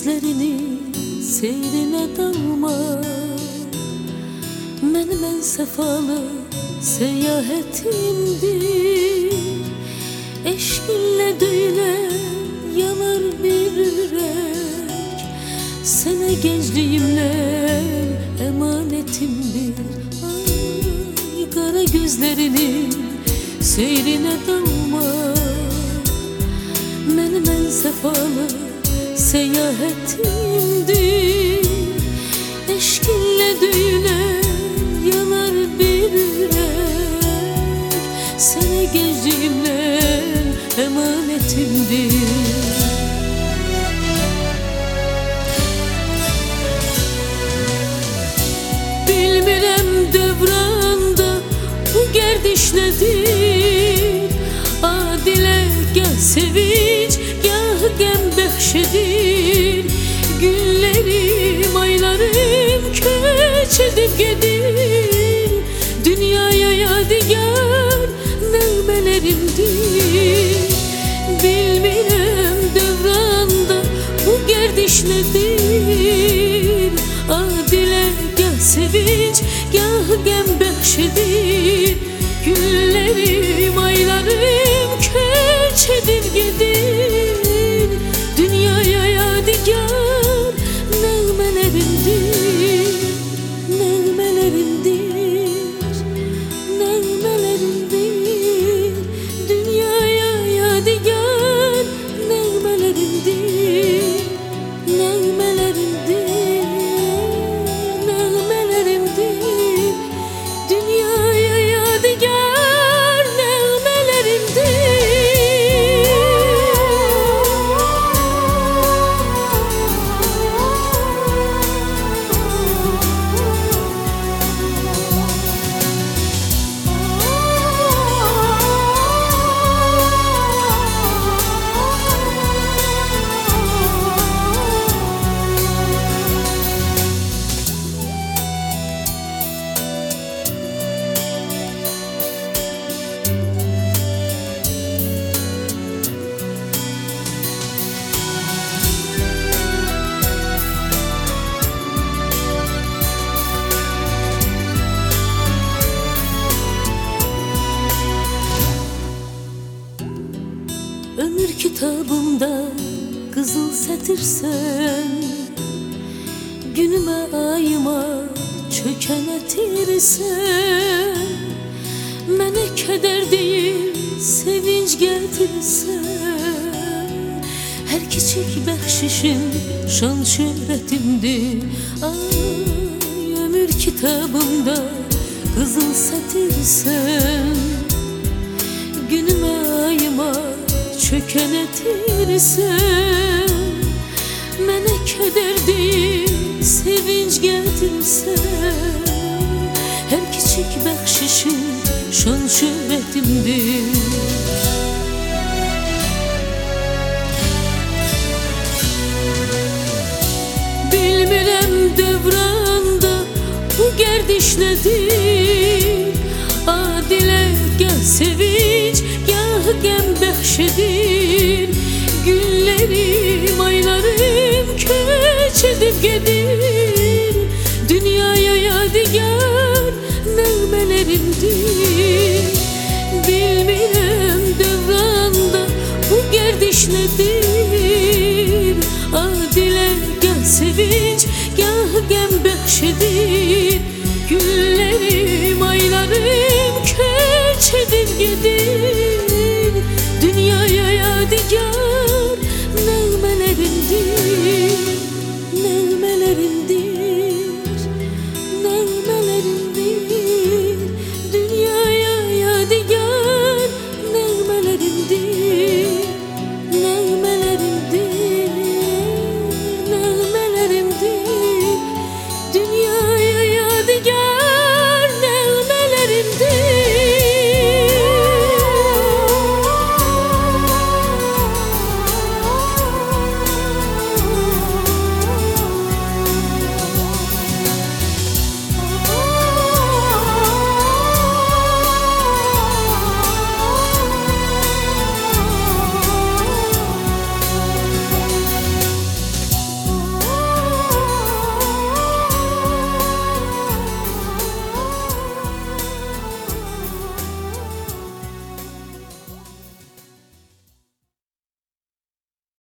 gözlerini seyrine dalma. Mənim səfalı seyahatimdir. Eşqinlə döyülən yanar bir ürək, sənə gəncliyimlə emanetimdir. Ay, qara gözlərinin seyrine dalma. Mənim səfalı seyahatimdir. Eşqinlə döyülən yanar bir ürək, sənə gəncliyimlə emanetimdir. Bilmirəm dövranda bu gərdiş nədir, adilə gah sevinç, gah qəm bəxş edir. Günlərim, aylarım köç edib gedir, dünyaya yadigar nəğmələrimdir. Bilmirəm dövranda bu gərdiş nədir, adilə gah sevinç, gah qəm bəxş edir. Günlərim, aylarım köç edib gedir, dünyaya yadigar nəğmələrimdir, nəğmələrimdir, nəğmələrimdir. Dünyaya yadigar nəğmələrimdir, nəğmələrimdir, nəğmələrimdir. Dünyaya yadigar nəğmələrimdir. Ömür kitabımda qızıl sətirsən, günümə, ayıma çökən ətirsən. Mənə kədər deyil, sevinç gətirsən. Hər kiçik bəxşişin şan şöhrətimdir. Ay, ömür kitabımda qızıl sətirsən, günümə, ayıma çökən ətirsən. Mənə kədər deyil, sevinç gətirsən. Hər kiçik bəxşişin şan şöhrətimdir. Bilmirəm dövranda bu gərdiş nədir, adilə gah sevinç, gah qəm bəxş edir.